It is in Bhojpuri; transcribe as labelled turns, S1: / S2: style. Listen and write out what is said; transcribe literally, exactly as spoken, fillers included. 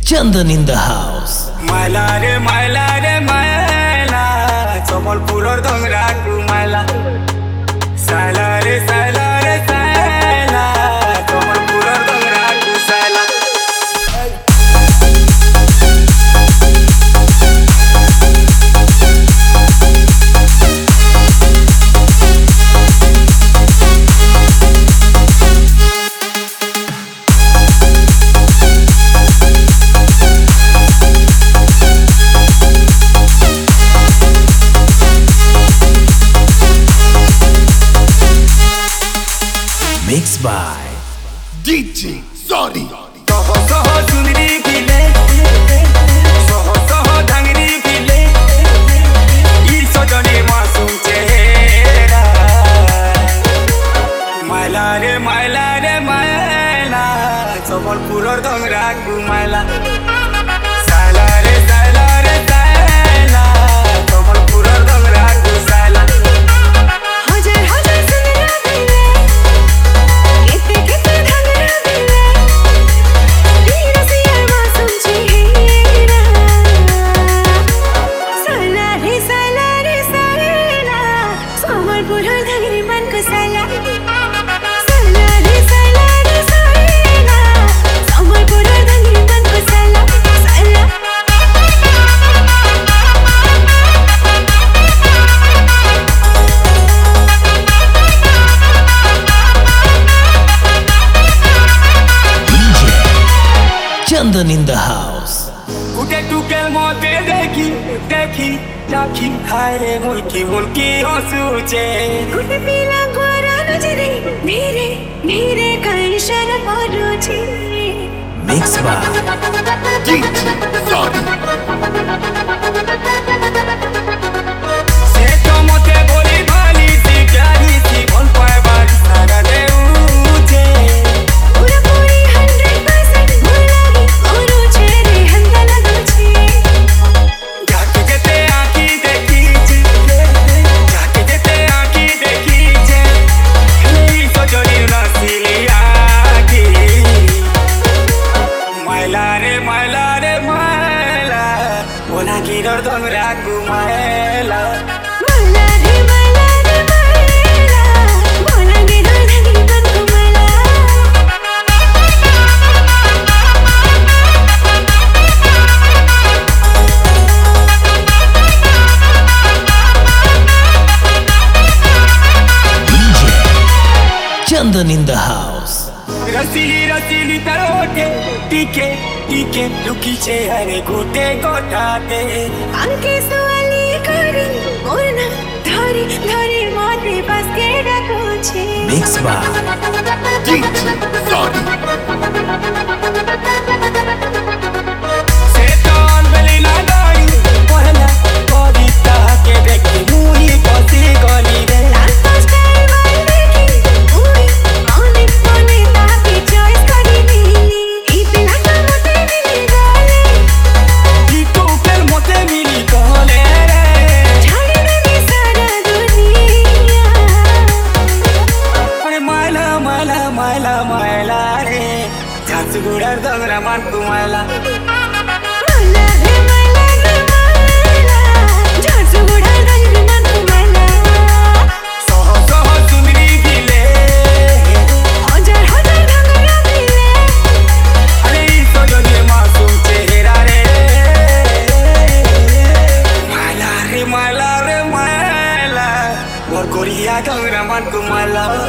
S1: Chandan in the house.
S2: Maila re maila re maila, Sambalpuror dongra ku maila. Saila re saila re saila, Sambalpuror dongra ku saila.
S1: Mixed by
S3: D J Sorry.
S2: Soho soho sunri bile, soho soho dhangri bile, Irso jane masum chehra. Maila re maila re maila, Sambalpuror dongra ku maila. Saila re saila re saila, Sambalpuror dongra ku saila.
S4: Hajar hajar sunra bile, kete kete dhangra bile, Veera siya masum chehra. Saila re saila re saila, Sambalpuror dhangri man ko saila. Saila re saila re saila, Sambalpuror dhangri man ko saila. Saila.
S1: D J Chandan in the house.
S2: उठे टुके मोते देखी देखी देखी हाय रे मुल्की मुल्की हंसूचे
S4: गुटे पीला गोरा नजरे धीरे धीरे कहीं शर्म और रुचि
S1: Mixed by
S3: D J Sorry.
S2: से तो मोते बोली भाली सी प्यारी सी बोल पाए बारी सारा दे उचे
S4: पूरा पूरी हंड्रेड परसेंट भुलागी और रुचि रे हंदा लगुची
S2: जाके जेते आँखी देखी जे जाके जेते आँखी देखी जे हेली सजनी रसीली आँखी मायला रे मायला रे मायला बोला गिरर दोंगरा घुमायला
S4: मला रे मला रे मला बोला गे धरती मन को मला
S1: D J Chandan in the house.
S2: रसीली रसीली तरोटे टीके टीके लुकी छे हरे गोटे गोटाते
S4: अंके सवाली करी मोरना धरी धरी माथे पास के रखुची
S1: Mixed by
S3: D J Sorry.
S2: से तोन बेली ना गाई पहला कोरिता के देखी मुई पसी गली रे
S4: लास्ट टाइम आई देखी ओए मोने मोने ताकी चॉइस करी मिली इतना तो मोटे मिली गाले
S2: की तो केल मोते मिली कहले रे
S4: छाड़ी देनी सारा दुनिया
S2: अरे मायला मायला मायला मायला रे झांसू गुड़र दोंगरा मान कुमायला
S4: मला रे मला रे मला झांसू गुड़ा धंगरी मन को मला
S2: सोहो सोहो सुंदरी गिले
S4: हजार हजार धंगरा मिले
S2: अरे इसो जने मासूम चेहरा रे मायला रे मायला रे मायला और कोरिया दोंगरा मान कुमायला